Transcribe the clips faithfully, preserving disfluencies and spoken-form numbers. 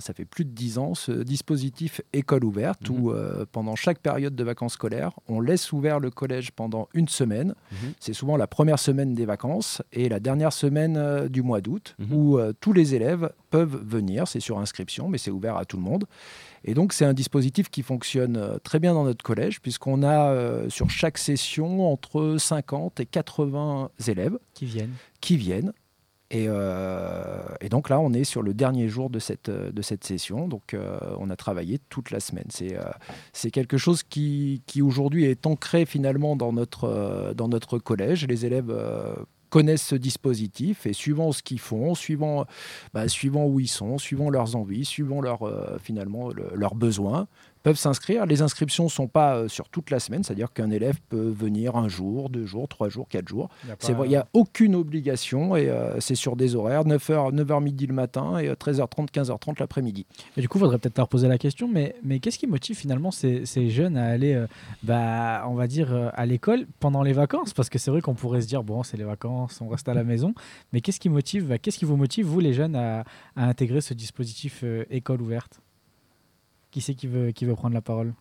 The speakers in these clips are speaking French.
ça fait plus de dix ans, ce dispositif école ouverte mmh. où euh, pendant chaque période de vacances scolaires, on laisse ouvert le collège pendant une semaine. Mmh. C'est souvent la première semaine des vacances et la dernière semaine euh, du mois d'août mmh. où euh, tous les élèves peuvent venir. C'est sur inscription, mais c'est ouvert à tout le monde. Et donc, c'est un dispositif qui fonctionne très bien dans notre collège, puisqu'on a euh, sur chaque session entre cinquante et quatre-vingts élèves qui viennent. Qui viennent. Et, euh, et donc là, on est sur le dernier jour de cette, de cette session. Donc, euh, on a travaillé toute la semaine. C'est, euh, c'est quelque chose qui, qui aujourd'hui est ancré finalement dans notre, euh, dans notre collège. Les élèves euh, connaissent ce dispositif et suivant ce qu'ils font, suivant, bah, suivant où ils sont, suivant leurs envies, suivant leur, euh, finalement le, leurs besoins, peuvent s'inscrire. Les inscriptions ne sont pas euh, sur toute la semaine, c'est-à-dire qu'un élève peut venir un jour, deux jours, trois jours, quatre jours. Il n'y a, a aucune obligation et euh, c'est sur des horaires, neuf heures, neuf heures midi le matin et treize heures trente, quinze heures trente l'après-midi. Et du coup, il faudrait peut-être leur poser la question, mais, mais qu'est-ce qui motive finalement ces, ces jeunes à aller, euh, bah, on va dire, euh, à l'école pendant les vacances? Parce que c'est vrai qu'on pourrait se dire, bon, c'est les vacances, on reste à la maison. Mais qu'est-ce qui motive, bah, qu'est-ce qui vous motive, vous les jeunes, à, à intégrer ce dispositif euh, école ouverte? Qui c'est qui veut, qui veut prendre la parole?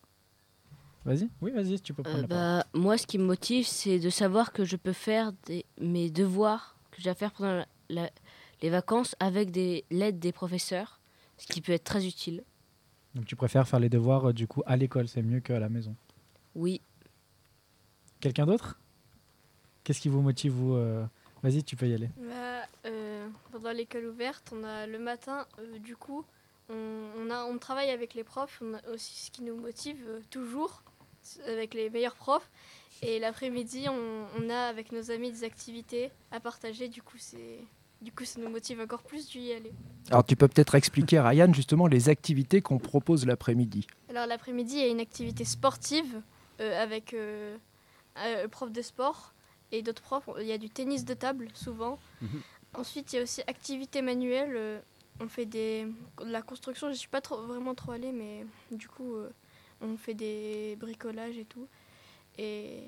Vas-y, oui, vas-y, tu peux prendre euh, la bah, parole. Moi, ce qui me motive, c'est de savoir que je peux faire des, mes devoirs que j'ai à faire pendant la, la, les vacances avec des, l'aide des professeurs, ce qui peut être très utile. Donc tu préfères faire les devoirs euh, du coup à l'école, c'est mieux qu'à la maison? Oui. Quelqu'un d'autre? Qu'est-ce qui vous motive, vous euh... Vas-y, tu peux y aller. Bah, euh, pendant l'école ouverte, on a le matin, euh, du coup, on, on, a, on travaille avec les profs, on a aussi ce qui nous motive euh, toujours, avec les meilleurs profs. Et l'après-midi, on, on a avec nos amis des activités à partager, du coup, c'est, du coup ça nous motive encore plus d'y aller. Alors tu peux peut-être expliquer, Ryan, justement les activités qu'on propose l'après-midi. Alors l'après-midi, il y a une activité sportive euh, avec euh, un prof de sport et d'autres profs. Il y a du tennis de table, souvent. Mmh. Ensuite, il y a aussi activité manuelle. Euh, on fait des, de la construction, je ne suis pas trop, vraiment trop allée, mais du coup, euh, on fait des bricolages et tout. Et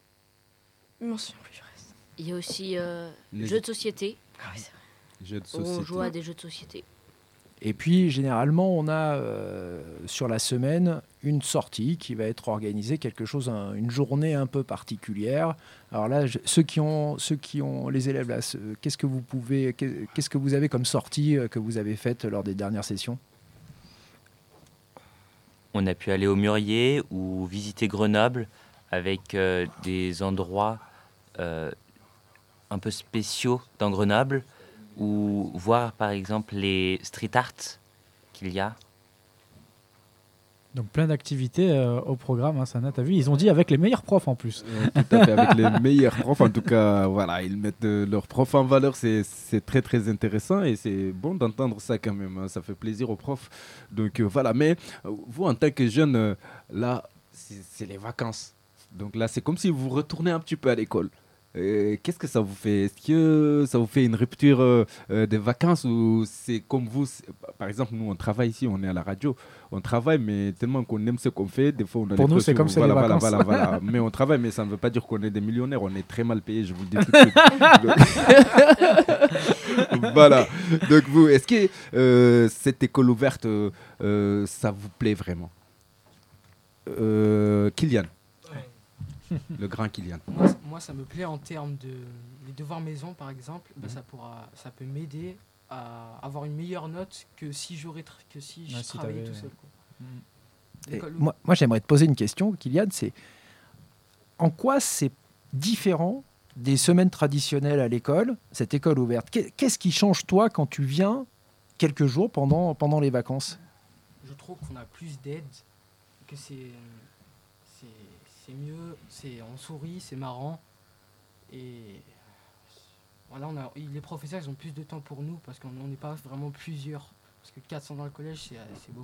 je m'en souviens plus du reste. Il y a aussi euh, les jeux de société. Ah oui, c'est vrai. Jeux de société. On joue à des jeux de société. Et puis, généralement, on a euh, sur la semaine une sortie qui va être organisée, quelque chose, un, une journée un peu particulière. Alors là, je, ceux qui ont, ceux qui ont les élèves là, ce, qu'est-ce que vous pouvez, qu'est-ce que vous avez comme sortie que vous avez faite lors des dernières sessions? On a pu aller au Mûrier ou visiter Grenoble avec euh, des endroits euh, un peu spéciaux dans Grenoble, ou voir par exemple les street art qu'il y a. Donc plein d'activités euh, au programme, hein, Sana, t'as vu, ils ont dit avec les meilleurs profs en plus. Euh, tout à fait, avec les meilleurs profs, en tout cas, voilà, ils mettent euh, leurs profs en valeur, c'est, c'est très très intéressant et c'est bon d'entendre ça quand même, hein, ça fait plaisir aux profs. Donc euh, voilà, mais euh, vous en tant que jeune, euh, là, c'est, c'est les vacances. Donc là, c'est comme si vous retournez un petit peu à l'école. Euh, qu'est-ce que ça vous fait? Est-ce que ça vous fait une rupture euh, euh, des vacances ou c'est comme vous c'est, par exemple, nous on travaille ici, on est à la radio, on travaille mais tellement qu'on aime ce qu'on fait, des fois on a pour nous c'est comme c'est voilà, les voilà, vacances. Voilà, voilà, voilà. Mais on travaille, mais ça ne veut pas dire qu'on est des millionnaires, on est très mal payés, je vous le dis tout de suite. Voilà. Donc vous, est-ce que euh, cette école ouverte, euh, euh, ça vous plaît vraiment? euh, Kylian. Le grand Kylian. Moi, moi, ça me plaît en termes de les devoirs maison, par exemple. Mmh. Ben, ça pourra, ça peut m'aider à avoir une meilleure note que si j'aurais tra- que si je ouais, si travaillais tout seul. Quoi. Mmh. Moi, moi, j'aimerais te poser une question, Kylian. C'est en quoi c'est différent des semaines traditionnelles à l'école, cette école ouverte? Qu'est-ce qui change toi quand tu viens quelques jours pendant pendant les vacances? Je trouve qu'on a plus d'aide, que c'est c'est c'est mieux, c'est, on sourit, c'est marrant. Et voilà, on a, les professeurs ils ont plus de temps pour nous parce qu'on n'est pas vraiment plusieurs. Parce que quatre cents dans le collège, c'est, c'est beaucoup.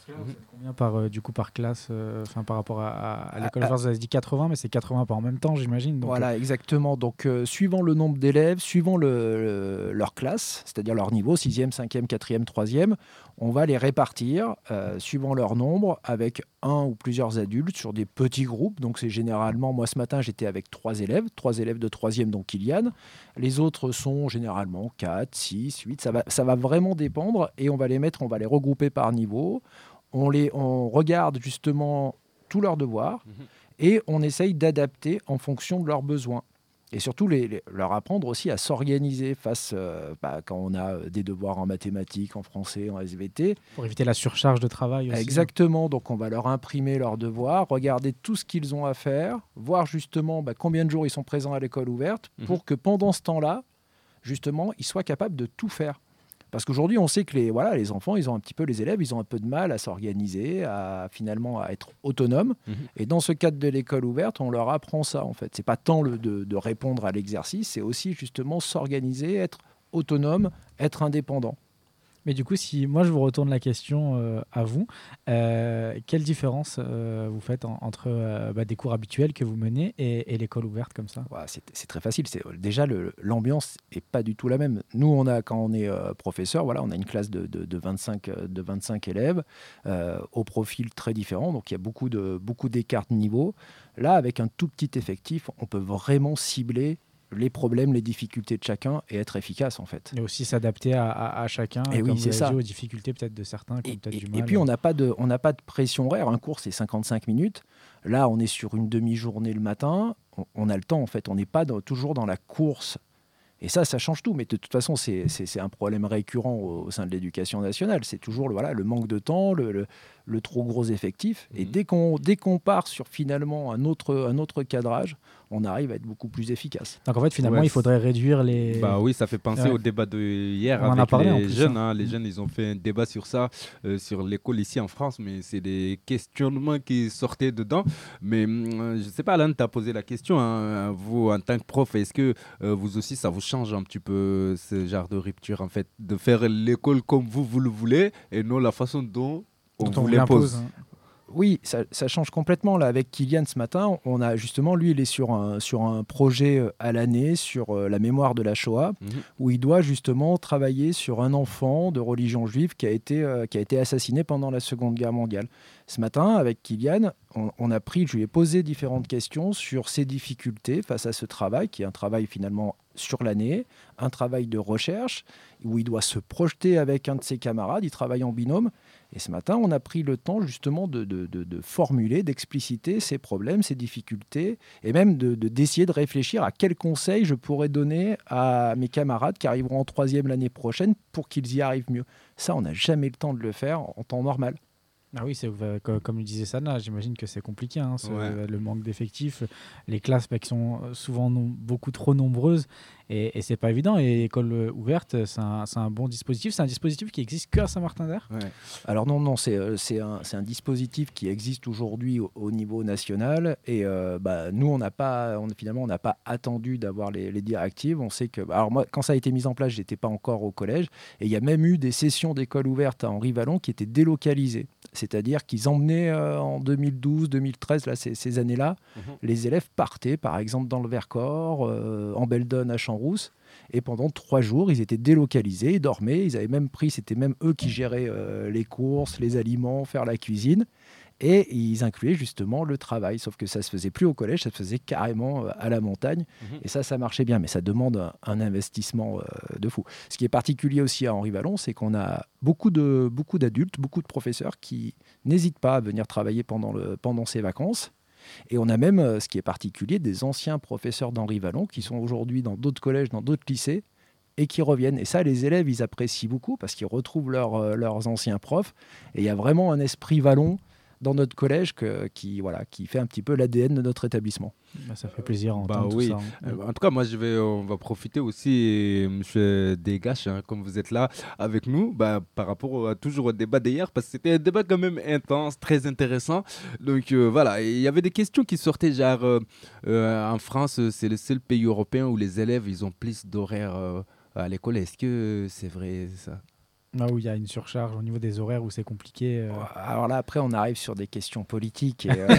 Combien par, euh, du coup, par classe, euh, enfin, par rapport à, à, à l'école? Enfin, vous avez dit quatre-vingts, mais c'est quatre-vingts pas en même temps, j'imagine. Donc, Voilà, exactement. Donc, euh, suivant le nombre d'élèves, suivant le, le- leur classe, c'est-à-dire leur niveau, sixième, cinquième, quatrième, troisième, on va les répartir euh, suivant leur nombre avec un ou plusieurs adultes sur des petits groupes. Donc, c'est généralement, moi ce matin, j'étais avec trois élèves, trois élèves de troisième, donc Kylian. Les autres sont généralement quatre, six, huit. Ça va, ça va vraiment dépendre et on va les mettre, on va les regrouper par niveau. On, les, on regarde justement tous leurs devoirs et on essaye d'adapter en fonction de leurs besoins. Et surtout, les, les- leur apprendre aussi à s'organiser face, euh, bah, quand on a des devoirs en mathématiques, en français, en S V T. pour éviter la surcharge de travail aussi. Exactement, donc on va leur imprimer leurs devoirs, regarder tout ce qu'ils ont à faire, voir justement bah, combien de jours ils sont présents à l'école ouverte pour que pendant ce temps-là, justement, ils soient capables de tout faire. Parce qu'aujourd'hui, on sait que les, voilà, les enfants, ils ont un petit peu, les élèves, ils ont un peu de mal à s'organiser, à finalement à être autonomes. Mhm. Et dans ce cadre de l'école ouverte, on leur apprend ça en fait. C'est pas tant le, de, de répondre à l'exercice, c'est aussi justement s'organiser, être autonome, être indépendant. Mais du coup, si moi je vous retourne la question euh, à vous, euh, quelle différence euh, vous faites en- entre euh, bah, des cours habituels que vous menez et, et l'école ouverte comme ça? Voilà, c'est c'est très facile. C'est déjà le- l'ambiance est pas du tout la même. Nous, on a quand on est euh, professeur, voilà, on a une classe de, de, de vingt-cinq, euh, de vingt-cinq élèves euh, au profil très différent. Donc il y a beaucoup de beaucoup d'écart de niveau. Là, avec un tout petit effectif, on peut vraiment cibler les problèmes, les difficultés de chacun et être efficace en fait. Et aussi s'adapter à, à- à chacun, Et oui, comme c'est vous ça. avez dit, aux difficultés peut-être de certains qui ont Et, peut-être et- du et mal. puis, on n'a pas, de- on n'a pas de pression horaire. Un cours, c'est cinquante-cinq minutes. Là, on est sur une demi-journée le matin. On, on a le temps, en fait. On n'est pas dans- toujours dans la course. Et ça, ça change tout. Mais de toute façon, c'est c'est- c'est un problème récurrent au, au sein de l'éducation nationale. C'est toujours le, voilà, le manque de temps, le, le- le trop gros effectif. Et Mhm. dès qu'on dès qu'on part sur finalement un autre, un autre cadrage, on arrive à être beaucoup plus efficace. Donc en fait, finalement, Ouais, il faudrait réduire les. Bah oui, ça fait penser Ouais. au débat de hier On en a avec parlé, en les plus, jeunes. hein. hein. Les Mm. jeunes, ils ont fait un débat sur ça, euh, sur l'école ici en France, mais c'est des questionnements qui sortaient dedans. Mais hum, je sais pas, Alan, tu as posé la question, hein, vous, en tant que prof, est-ce que euh, vous aussi, ça vous change un petit peu ce genre de rupture, en fait, de faire l'école comme vous, vous le voulez, et non la façon dont on dont vous vous l'impose, l'impose. hein. Oui, ça, ça change complètement. Là, avec Kylian ce matin, on a justement, lui, il est sur un, sur un projet euh, à l'année sur euh, la mémoire de la Shoah, Mhm. où il doit justement travailler sur un enfant de religion juive qui a été, euh, qui a été assassiné pendant la Seconde Guerre mondiale. Ce matin, avec Kylian, on, on a pris, je lui ai posé différentes questions sur ses difficultés face à ce travail, qui est un travail finalement sur l'année, un travail de recherche, où il doit se projeter avec un de ses camarades, il travaille en binôme. Et ce matin, on a pris le temps justement de, de- de- de formuler, d'expliciter ses problèmes, ses difficultés, et même de, de- d'essayer de réfléchir à quels conseils je pourrais donner à mes camarades qui arriveront en troisième l'année prochaine pour qu'ils y arrivent mieux. Ça, on n'a jamais le temps de le faire en temps normal. Ah oui, c'est, euh, co- comme le disait Sana, j'imagine que c'est compliqué, hein, ce- Ouais. le manque d'effectifs, les classes bah, qui sont euh, souvent non- beaucoup trop nombreuses et, et c'est pas évident. Et l'école euh, ouverte, c'est un, c'est un bon dispositif. C'est un dispositif qui existe que à Saint-Martin-d'Air. Ouais. Alors non, non, c'est euh, c'est un, c'est un dispositif qui existe aujourd'hui au, au niveau national et euh, bah, nous, on n'a pas, on, finalement, on n'a pas attendu d'avoir les, les directives. On sait que, bah, alors moi, quand ça a été mis en place, j'étais pas encore au collège et il y a même eu des sessions d'école ouverte à Henri-Vallon qui étaient délocalisées. C'est-à-dire qu'ils emmenaient euh, en deux mille douze, deux mille treize, là, ces, ces années-là, Mhm. les élèves partaient, par exemple, dans le Vercors, euh, en Beldon, à Champs-Rousse. Et pendant trois jours, ils étaient délocalisés, ils dormaient. Ils avaient même pris, c'était même eux qui géraient euh, les courses, les aliments, faire la cuisine. Et ils incluaient justement le travail. Sauf que ça se faisait plus au collège, ça se faisait carrément euh, à la montagne. Mhm. Et ça, ça marchait bien. Mais ça demande un, un investissement euh, de fou. Ce qui est particulier aussi à Henri-Vallon, c'est qu'on a beaucoup, de, beaucoup d'adultes, beaucoup de professeurs qui n'hésitent pas à venir travailler pendant, le, pendant ces vacances. Et on a même, euh, ce qui est particulier, des anciens professeurs d'Henri-Vallon qui sont aujourd'hui dans d'autres collèges, dans d'autres lycées, et qui reviennent. Et ça, les élèves, ils apprécient beaucoup parce qu'ils retrouvent leur, euh, leurs anciens profs. Et il y a vraiment un esprit Vallon dans notre collège que, qui, voilà, qui fait un petit peu l'A D N de notre établissement. Bah, ça fait plaisir en Bah entendre oui. tout ça, hein. Euh, en tout cas, moi, je vais, on va profiter aussi, et Monsieur Degache, hein, comme vous êtes là avec nous, bah, par rapport au- à, toujours au débat d'hier, parce que c'était un débat quand même intense, très intéressant. Donc euh, voilà, et il y avait des questions qui sortaient, genre, euh, euh, en France, euh, c'est le seul pays européen où les élèves, ils ont plus d'horaires euh, à l'école. Est-ce que c'est vrai ça? Là où il y a une surcharge au niveau des horaires où c'est compliqué. euh. Alors là, après, on arrive sur des questions politiques. Et, euh,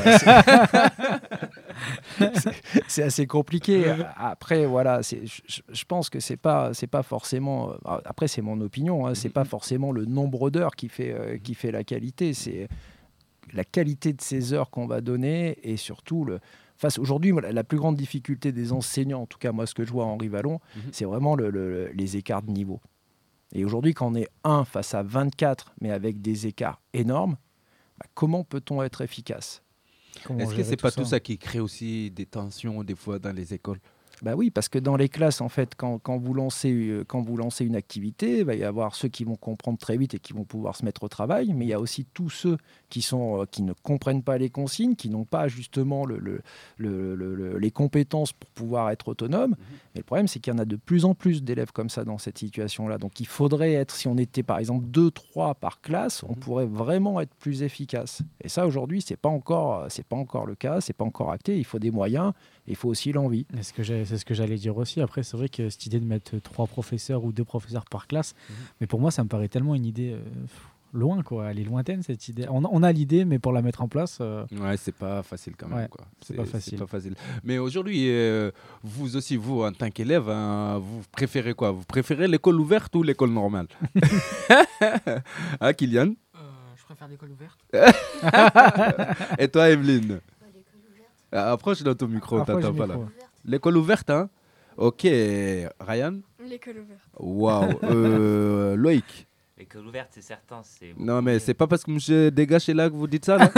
c'est- c'est- c'est assez compliqué. Après, voilà, c'est- je, je pense que c'est pas, c'est pas forcément. euh, Après, c'est mon opinion. Hein, c'est pas forcément le nombre d'heures qui fait, euh, qui fait la qualité. C'est la qualité de ces heures qu'on va donner et surtout le. Face aujourd'hui, moi, la la plus grande difficulté des enseignants, en tout cas moi, ce que je vois à Henri Vallon, Mhm. c'est vraiment le- le- les écarts de niveau. Et aujourd'hui, quand on est un face à vingt-quatre, mais avec des écarts énormes, bah, comment peut-on être efficace ? Comment Est-ce que gérer c'est pas ça tout ça qui crée aussi des tensions des fois dans les écoles? Bah oui, parce que dans les classes, en fait, quand, quand vous lancez, euh, quand vous lancez une activité, il va y avoir ceux qui vont comprendre très vite et qui vont pouvoir se mettre au travail, mais il y a aussi tous ceux qui, sont, euh, qui ne comprennent pas les consignes, qui n'ont pas justement le, le- le- le- le- les compétences pour pouvoir être autonomes. Et le problème, c'est qu'il y en a de plus en plus d'élèves comme ça dans cette situation-là. Donc il faudrait être, si on était par exemple deux, trois par classe, on Mhm. pourrait vraiment être plus efficace. Et ça, aujourd'hui, ce n'est pas, encore- c'est pas encore le cas, ce n'est pas encore acté. Il faut des moyens, et il faut aussi l'envie. Et ce que j'ai- c'est ce que j'allais dire aussi. Après, c'est vrai que cette idée de mettre trois professeurs ou deux professeurs par classe, Mhm. mais pour moi, ça me paraît tellement une idée euh, pff, loin, quoi. Elle est lointaine, cette idée. On, a- on a l'idée, mais pour la mettre en place, euh, Ouais, c'est pas facile quand même. Ouais, quoi. c'est pas facile. pas facile. Mais aujourd'hui, euh, vous aussi, vous, en tant qu'élève, hein, vous préférez quoi? Vous préférez l'école ouverte ou l'école normale? Ah, Kylian? Euh, je préfère l'école ouverte. Et toi, Evelyne? Ah, approche de ton micro, approche t'entends du pas là. micro. L'école ouverte, hein? Ok. Ryan? L'école ouverte. Waouh. Euh, Loïc? L'école ouverte, c'est certain. C'est Non, beaucoup mais mieux. c'est pas parce que monsieur Dégage est là que vous dites ça, là?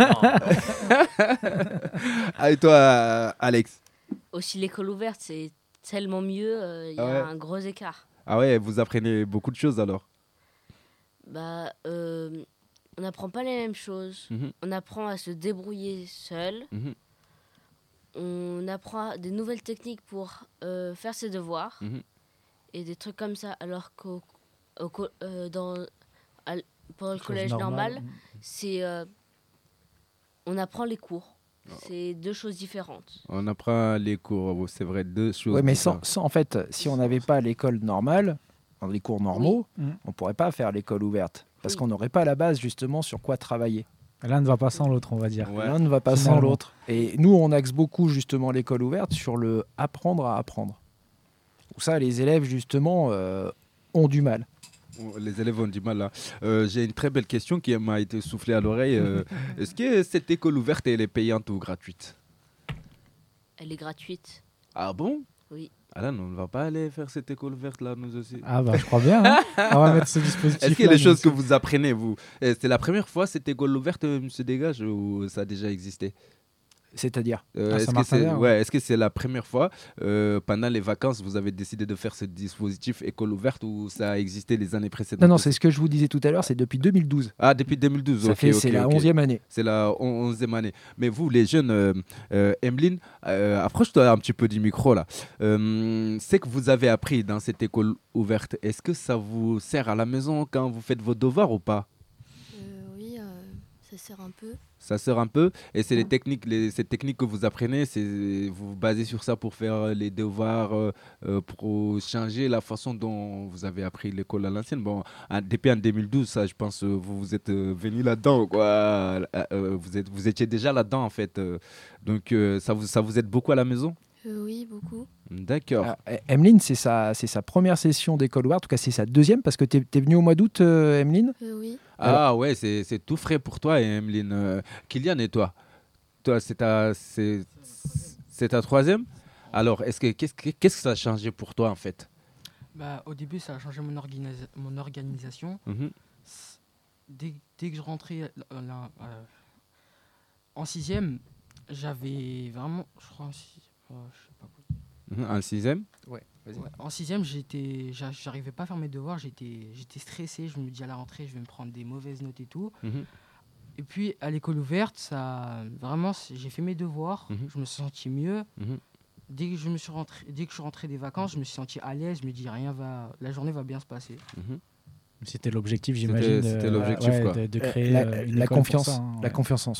Non, Ah, et toi, euh, Alex? Aussi, l'école ouverte, c'est tellement mieux. euh, Il y Ah a ouais. un gros écart. Ah ouais, vous apprenez beaucoup de choses alors. Bah, euh, on n'apprend pas les mêmes choses. Mhm, On apprend à se débrouiller seul. mhm, On apprend des nouvelles techniques pour euh, faire ses devoirs mhm. et des trucs comme ça. Alors qu'au au co- euh, dans, à l- pendant le Chose collège normale. normal, c'est euh, on apprend les cours. C'est deux choses différentes. On apprend les cours, oh, c'est vrai, deux choses. Oui, mais sans, différentes. sans- en fait, si on n'avait pas l'école normale, dans les cours normaux, Oui. Mm. on ne pourrait pas faire l'école ouverte. Parce Oui. qu'on n'aurait pas la base justement sur quoi travailler. L'un ne va pas sans l'autre, on va dire. Ouais. L'un ne va pas sans Finalement. l'autre. Et nous, on axe beaucoup justement l'école ouverte sur le apprendre à apprendre. Où ça, les élèves justement euh, ont du mal. Les élèves ont du mal là. Euh, J'ai une très belle question qui m'a été soufflée à l'oreille. Euh, Est-ce que cette école ouverte, elle est payante ou gratuite? Elle est gratuite. Ah bon? Oui. Ah là, on ne va pas aller faire cette école ouverte là, nous aussi. Ah bah je crois bien. Hein. On va mettre ce dispositif. Est-ce qu'il y a des choses que vous apprenez, vous? Eh, C'est la première fois cette école ouverte, euh, Monsieur Dégage, ou ça a déjà existé? C'est-à-dire, Euh, À Est-ce que Saint-Martin-Vert, c'est ouais. ouais, est-ce que c'est la première fois, euh, pendant les vacances, vous avez décidé de faire ce dispositif école ouverte ou ça a existé les années précédentes? non, non, c'est ce que je vous disais tout à l'heure, c'est depuis deux mille douze. Ah, depuis deux mille douze, Ça ok, fait, ok, c'est la ok. onzième année. C'est la on- onzième année. Mais vous, les jeunes, euh, euh, Emeline, euh, approche-toi un petit peu du micro là. Euh, c'est que vous avez appris dans cette école ouverte. Est-ce que ça vous sert à la maison quand vous faites vos devoirs ou pas? Euh, oui, euh, ça sert un peu. Ça sert un peu. Et c'est les techniques, les, ces techniques que vous apprenez, c'est vous vous basez sur ça pour faire les devoirs, euh, euh, pour changer la façon dont vous avez appris l'école à l'ancienne. Bon, en- depuis en deux mille douze, ça, je pense, euh, vous vous êtes euh, venu là-dedans, quoi. Euh, euh, vous êtes, vous étiez déjà là-dedans, en fait. Euh, donc, euh, ça vous, ça vous aide beaucoup à la maison? Euh, oui, beaucoup. D'accord. Ah, eh, Emeline, c'est sa, c'est sa première session d'école ouverte, en tout cas c'est sa deuxième, parce que tu es venue au mois d'août, euh, Emeline. Euh, oui. Ah ouais, c'est c'est tout frais pour toi, Emeline. Euh, Kylian et toi? Toi, c'est ta, c'est c'est ta troisième? Alors, est-ce que qu'est-ce que qu'est-ce que ça a changé pour toi, en fait? Bah, au début, ça a changé mon, organisa- mon organisation. Mhm. S- Dès, dès que je rentrais euh, là, euh, en sixième, j'avais vraiment, je crois, en si- euh, je sais pas quoi. Mhm, en sixième? Ouais, vas-y. Ouais, en sixième, j'étais, j'a- j'arrivais pas à faire mes devoirs, j'étais, j'étais stressé. Je me dis à la rentrée, je vais me prendre des mauvaises notes et tout. Mhm. Et puis à l'école ouverte, ça, vraiment, c'est- j'ai fait mes devoirs. Mhm. Je me suis senti mieux. Mhm. Dès que je me suis rentré, dès que je suis rentré des vacances, je me suis senti à l'aise. Je me dis rien va, la journée va bien se passer. Mhm. C'était l'objectif, C'était- j'imagine. c'était euh, l'objectif, ouais, quoi. De, de Euh, créer la, euh, une la école pour confiance, ça, hein, la ouais. confiance en soi.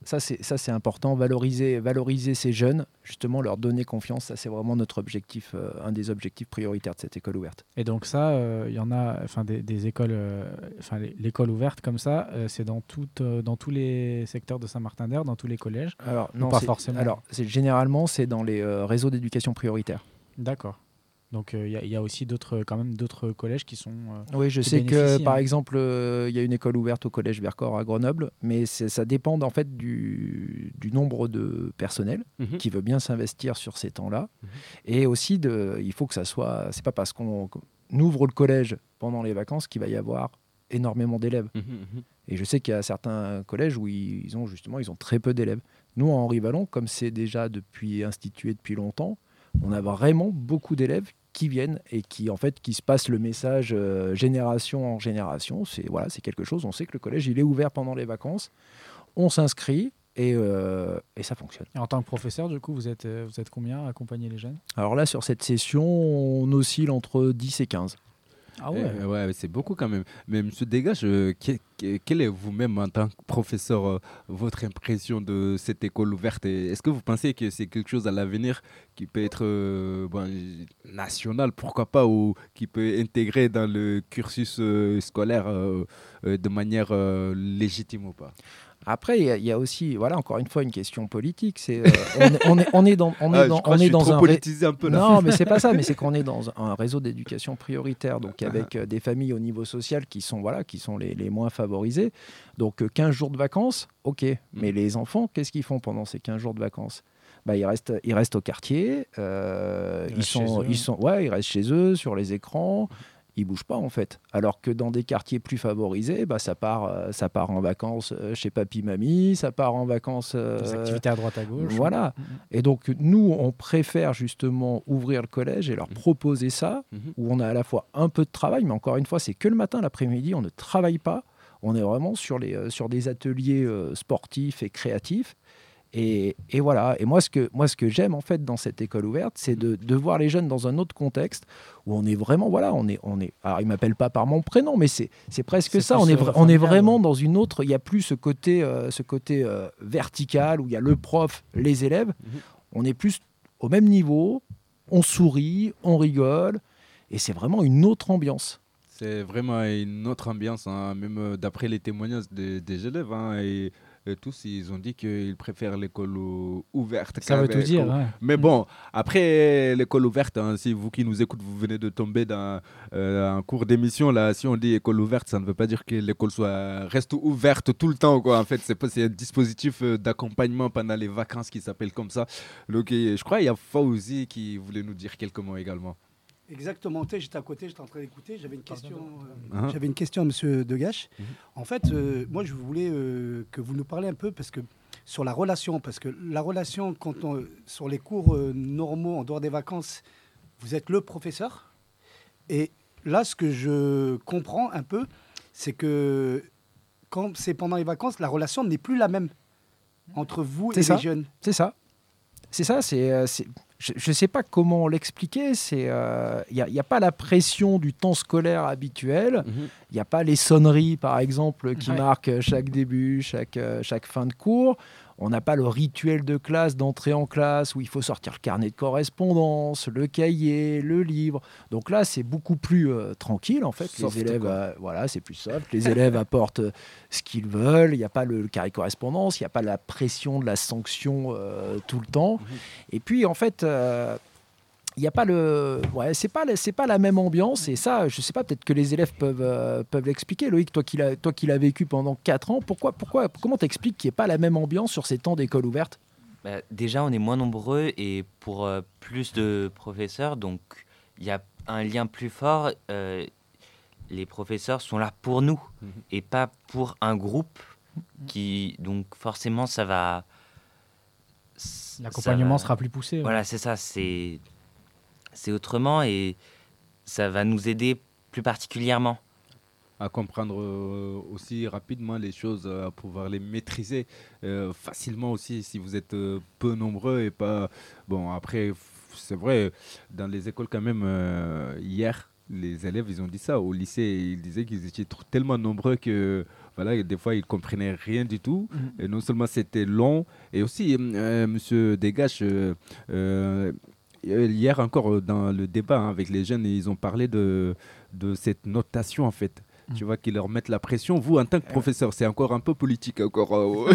Ça, c'est, ça, c'est important. Valoriser, valoriser ces jeunes, justement, leur donner confiance. Ça, c'est vraiment notre objectif, euh, un des objectifs prioritaires de cette école ouverte. Et donc ça, il euh, y en a, enfin des, des écoles, enfin euh, l'école ouverte comme ça, euh, c'est dans toutes, euh, dans tous les secteurs de Saint-Martin-d'Hères, dans tous les collèges. Alors non, pas c'est, forcément. Alors, c'est, généralement, c'est dans les euh, réseaux d'éducation prioritaire. D'accord. Donc il euh, y, y a aussi d'autres, quand même d'autres collèges qui sont. Euh, oui, je qui sais que par hein. exemple, il euh, y a une école ouverte au collège Vercors à Grenoble, mais c'est, ça dépend en fait du, du nombre de personnel mmh. qui veut bien s'investir sur ces temps-là, mmh. et aussi de, il faut que ça soit. C'est pas parce qu'on ouvre le collège pendant les vacances qu'il va y avoir énormément d'élèves. Mmh. Et je sais qu'il y a certains collèges où ils, ils ont justement, ils ont très peu d'élèves. Nous, à Henri-Vallon, comme c'est déjà depuis institué depuis longtemps, on a vraiment beaucoup d'élèves qui viennent et qui en fait qui se passent le message euh, génération en génération. C'est voilà, c'est quelque chose. On sait que le collège il est ouvert pendant les vacances. On s'inscrit et, euh, et ça fonctionne. Et en tant que professeur, du coup, vous êtes vous êtes combien à accompagner les jeunes ? Alors là, sur cette session, on oscille entre dix et quinze. Ah ouais. Euh, ouais, c'est beaucoup quand même. Mais M. Dégage, euh, que, que, quelle est vous-même en tant que professeur, euh, votre impression de cette école ouverte ? Et est-ce que vous pensez que c'est quelque chose à l'avenir qui peut être euh, bon, national, pourquoi pas, ou qui peut intégrer dans le cursus euh, scolaire euh, euh, de manière euh, légitime ou pas ? Après, il y, y a aussi, voilà, encore une fois, une question politique. C'est, euh, on, est, on, est, on est dans, on est ah, dans, je crois on est je dans suis un. Trop politisé un peu là. Non, mais c'est pas ça. Mais c'est qu'on est dans un réseau d'éducation prioritaire, donc avec euh, des familles au niveau social qui sont, voilà, qui sont les, les moins favorisées. Donc euh, quinze jours de vacances, ok. Mais les enfants, qu'est-ce qu'ils font pendant ces quinze jours de vacances ? Bah, ils restent, ils restent au quartier. Euh, ils, ils sont, ils sont, ouais, ils restent chez eux sur les écrans. Ils bougent pas en fait. Alors que dans des quartiers plus favorisés, bah, ça part, euh, ça part en vacances euh, chez papy, mamie, ça part en vacances. Euh, des activités à droite à gauche. Voilà. Mmh. Et donc nous, on préfère justement ouvrir le collège et leur proposer ça, mmh. où on a à la fois un peu de travail, mais encore une fois, c'est que le matin, l'après-midi, on ne travaille pas. On est vraiment sur les, euh, sur des ateliers euh, sportifs et créatifs. Et, et voilà. Et moi, ce que, moi, ce que j'aime en fait dans cette école ouverte, c'est de, de voir les jeunes dans un autre contexte où on est vraiment, voilà, on est, on est. Alors, ils m'appellent pas par mon prénom, mais c'est, c'est presque c'est ça. On est, vra- on est vraiment dans une autre. Il y a plus ce côté, euh, ce côté euh, vertical où il y a le prof, les élèves. Mm-hmm. On est plus au même niveau. On sourit, on rigole, et c'est vraiment une autre ambiance. C'est vraiment une autre ambiance, hein, même d'après les témoignages des, des élèves, hein, et Et tous, ils ont dit qu'ils préfèrent l'école ouverte. Ça veut tout dire. Ouais. Mais bon, après l'école ouverte, hein, si vous qui nous écoutez, vous venez de tomber dans euh, un cours d'émission, là, si on dit école ouverte, ça ne veut pas dire que l'école soit, reste ouverte tout le temps, quoi. En fait, c'est, pas, c'est un dispositif d'accompagnement pendant les vacances qui s'appelle comme ça. Donc, je crois qu'il y a Fawzi qui voulait nous dire quelques mots également. Exactement, j'étais à côté, j'étais en train d'écouter, j'avais une question, euh, uh-huh. j'avais une question à M. Degache. Uh-huh. En fait, euh, moi je voulais euh, que vous nous parliez un peu parce que, sur la relation, parce que la relation, quand on, sur les cours euh, normaux, en dehors des vacances, vous êtes le professeur. Et là, ce que je comprends un peu, c'est que quand c'est pendant les vacances, la relation n'est plus la même entre vous c'est et ça. les jeunes. C'est ça. C'est ça, c'est... Euh, c'est... Je ne sais pas comment l'expliquer. Il n'y euh, a, a pas la pression du temps scolaire habituel. Il mm-hmm. n'y a pas les sonneries, par exemple, qui ouais. marquent chaque début, chaque, chaque fin de cours. On n'a pas le rituel de classe, d'entrée en classe, où il faut sortir le carnet de correspondance, le cahier, le livre. Donc là, c'est beaucoup plus euh, tranquille, en fait. Soft, les élèves, euh, voilà, c'est plus soft. Les élèves apportent euh, ce qu'ils veulent. Il n'y a pas le, le carré de correspondance. Il n'y a pas la pression de la sanction euh, tout le temps. Mm-hmm. Et puis, en fait... Euh, il n'y a pas le, ouais, c'est pas, c'est pas la même ambiance et ça, je sais pas, peut-être que les élèves peuvent, euh, peuvent l'expliquer. Loïc, toi qui l'as, toi qui l'as vécu pendant quatre ans, pourquoi, pourquoi, comment t'expliques qu'il n'y ait pas la même ambiance sur ces temps d'école ouverte ? Bah, déjà, on est moins nombreux et pour euh, plus de professeurs, donc il y a un lien plus fort. Euh, les professeurs sont là pour nous mmh. et pas pour un groupe qui, donc forcément, ça va. L'accompagnement ça va, sera plus poussé. Ouais. Voilà, c'est ça, c'est. C'est autrement et ça va nous aider plus particulièrement. À comprendre euh, aussi rapidement les choses, à pouvoir les maîtriser euh, facilement aussi si vous êtes euh, peu nombreux et pas... Bon, après, c'est vrai, dans les écoles quand même, euh, hier, les élèves, ils ont dit ça. Au lycée, ils disaient qu'ils étaient tellement nombreux que voilà, et des fois, ils ne comprenaient rien du tout. Mhm. Et non seulement c'était long, et aussi, euh, Monsieur Degache, euh, euh, hier encore euh, dans le débat hein, avec les jeunes, ils ont parlé de, de cette notation en fait. Tu vois, qu'ils leur mettent la pression. Vous, en tant que professeur, c'est encore un peu politique. Encore, euh,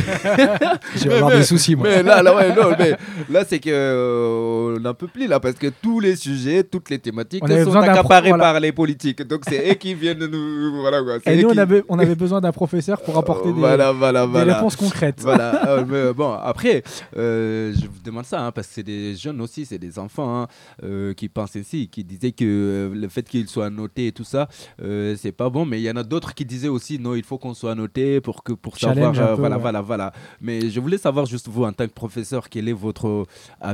Je vais avoir des soucis, moi. Mais là, là, ouais, non, mais là c'est qu'on euh, n'en peut plus, là, parce que tous les sujets, toutes les thématiques On avait sont besoin d'un pro- accaparées voilà. par les politiques. Donc, c'est eux qui viennent nous... Voilà, quoi. C'est Et eux nous, on qui- avait, on avait besoin d'un professeur pour apporter des, Voilà, voilà, des voilà. réponses concrètes. Voilà. euh, mais bon, après, euh, je vous demande ça, hein, parce que c'est des jeunes aussi, c'est des enfants hein, euh, qui pensent ainsi, qui disaient que euh, le fait qu'ils soient notés et tout ça, euh, c'est pas bon. Mais il y en a d'autres qui disaient aussi, non, il faut qu'on soit noté pour, que, pour Challenge savoir. un euh, peu, voilà, ouais. voilà, voilà. Mais je voulais savoir, juste vous, en tant que professeur, quel est votre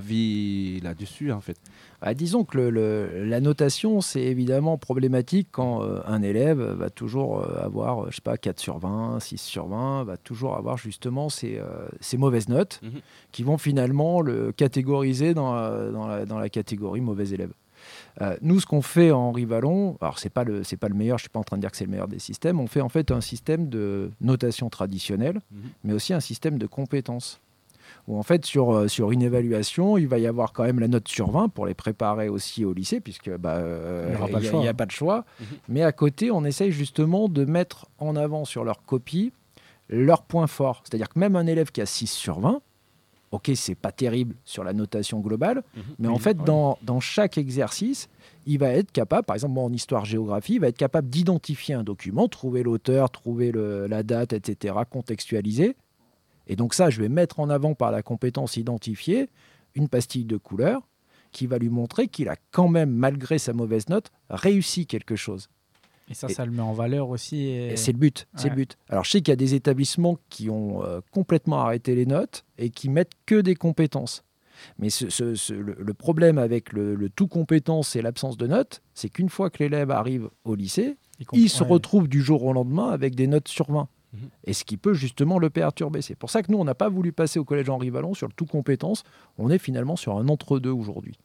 avis là-dessus, en fait. Bah, disons que le- le- la notation, c'est évidemment problématique quand euh, un élève va toujours euh, avoir, euh, je sais pas, quatre sur vingt, six sur vingt, va toujours avoir justement ces, euh, ces mauvaises notes Mhm. qui vont finalement le catégoriser dans, la- dans, la, dans la catégorie mauvais élève. Euh, nous, ce qu'on fait en Rivalon, alors c'est pas le c'est pas le meilleur, je suis pas en train de dire que c'est le meilleur des systèmes, on fait en fait un système de notation traditionnelle, Mhm. mais aussi un système de compétences. Où en fait, sur, euh, sur une évaluation, il va y avoir quand même la note sur vingt pour les préparer aussi au lycée, puisque bah, euh, Il y aura il pas le n'y a, choix, il y a hein. pas de choix. Mhm. Mais à côté, on essaye justement de mettre en avant sur leur copie leurs points forts. C'est-à-dire que même un élève qui a six sur vingt, ok, c'est pas terrible sur la notation globale, Mhm. mais en Oui, fait, ouais. dans, dans chaque exercice, il va être capable, par exemple moi, en histoire-géographie, il va être capable d'identifier un document, trouver l'auteur, trouver le- la date, et cetera, contextualiser. Et donc ça, je vais mettre en avant par la compétence identifiée une pastille de couleur qui va lui montrer qu'il a quand même, malgré sa mauvaise note, réussi quelque chose. Et ça, Et- ça le met en valeur aussi. Et... Et c'est le but, c'est Ouais. le but. Alors je sais qu'il y a des établissements qui ont euh, complètement arrêté les notes et qui mettent que des compétences. Mais ce- ce- ce- le, le problème avec le, le tout compétence et l'absence de notes, c'est qu'une fois que l'élève arrive au lycée, Il comp- il se ouais. retrouve du jour au lendemain avec des notes sur vingt. Mhm. Et ce qui peut justement le perturber. C'est pour ça que nous, on n'a pas voulu passer au collège Henri Vallon sur le tout compétence. On est finalement sur un entre-deux aujourd'hui.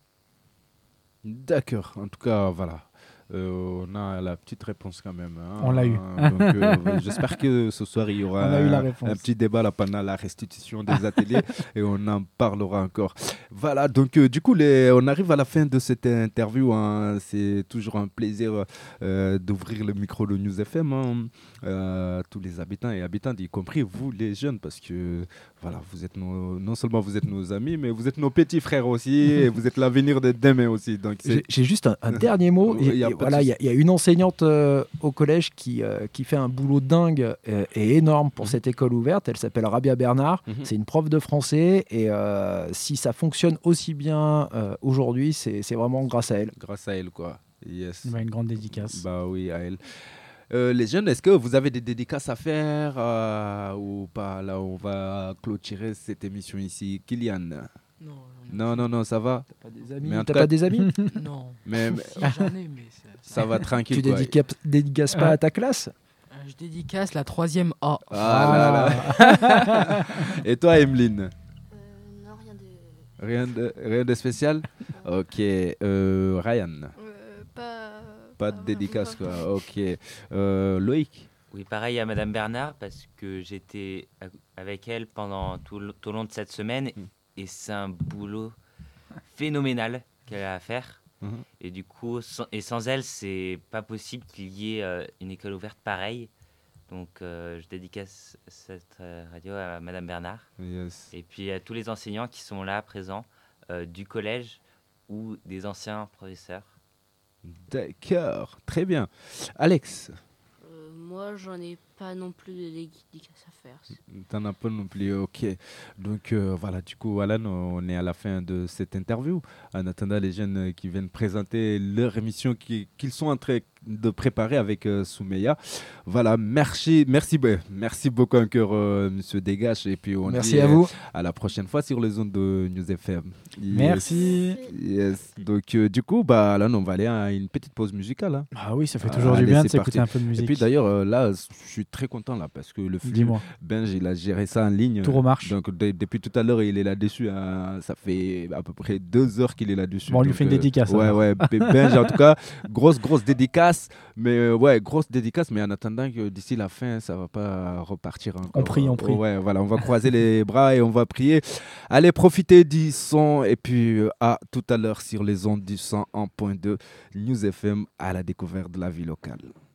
D'accord. En tout cas, voilà. Euh, on a la petite réponse quand même. hein. On l'a eu. Donc, euh, j'espère que ce soir, il y aura On a eu la un, réponse. un petit débat là, pendant la restitution des ateliers et on en parlera encore. Voilà, donc euh, du coup, les, on arrive à la fin de cette interview. hein. C'est toujours un plaisir euh, d'ouvrir le micro de News F M hein, euh, tous les habitants et habitantes, y compris vous, les jeunes, parce que voilà, vous êtes nos- non seulement vous êtes nos amis, mais vous êtes nos petits frères aussi et vous êtes l'avenir de demain aussi. Donc, c'est- J'ai j'ai juste un, un dernier mot. Il y a Il y a- pas de voilà, il y, a- souci. il y a une enseignante euh, au collège qui, euh, qui fait un boulot dingue euh, et énorme pour Mhm. cette école ouverte. Elle s'appelle Rabia Bernard. Mhm. C'est une prof de français. Et euh, si ça fonctionne aussi bien euh, aujourd'hui, c'est c'est vraiment grâce à elle. grâce à elle, quoi. Yes. Bah, une grande dédicace. Bah oui, à elle. Euh, les jeunes, est-ce que vous avez des dédicaces à faire euh, ou pas? Là, on va clôturer cette émission ici. Kylian? Non, Non, non, non, ça va. T'as pas des amis Mais en T'as tout cas- pas des amis non. Mais, mais Si, j'en ai, mais c'est- ça va tranquille, Tu quoi. dédicaces, dédicaces pas Ouais. à ta classe Euh, je dédicace la troisième A. Ah là là. Et toi, Emeline? Euh, non, rien de. Rien de, rien de spécial? Ok. Euh, Ryan? Euh, pas. Pas de dédicace, quoi. Ok. Euh, Loïc? Oui, pareil à Madame Bernard, parce que j'étais a- avec elle pendant tout, le- tout au long de cette semaine, Mm. et c'est un boulot phénoménal qu'elle a à faire. Mhm. Et du coup, sans, et sans elle, c'est pas possible qu'il y ait euh, une école ouverte pareille. Donc, euh, je dédicace cette euh, radio à Madame Bernard, Yes. et puis à tous les enseignants qui sont là, présents, euh, du collège ou des anciens professeurs. D'accord. Très bien. Alex? Euh, moi, j'en ai pas non plus de dédicaces à faire. T'en as pas non plus, ok. Donc euh, voilà, du coup, Alan, on est à la fin de cette interview. En attendant, les jeunes euh, qui viennent présenter leur émission qui- qu'ils sont en train de préparer avec euh, Soumeya. Voilà, merci, merci, ben, merci beaucoup encore, euh, Monsieur Degache. Et puis on Merci dit, à euh, vous. à la prochaine fois sur les ondes de News F M. Yes. Merci. Yes. Donc euh, du coup, bah, là, on va aller à une petite pause musicale. hein. Ah oui, ça fait Ah, toujours du allez, bien de c'est s'écouter parti. un peu de musique. Et puis d'ailleurs, euh, là, je suis très content là parce que le flux, Dis-moi. Benj, il a géré ça en ligne. Tout remarche. Donc de- depuis tout à l'heure, il est là-dessus. hein. Ça fait à peu près deux heures qu'il est là-dessus. Bon, on lui Donc, fait une euh, dédicace, Ouais, alors. ouais. B- Benj, en tout cas, grosse, grosse dédicace. Mais euh, ouais, grosse dédicace. Mais en attendant que d'ici la fin, ça va pas repartir encore. On prie, on prie. Ouais, voilà, on va croiser les bras et on va prier. Allez, profitez du son. Et puis euh, à tout à l'heure sur les ondes du cent un point deux News F M à la découverte de la vie locale.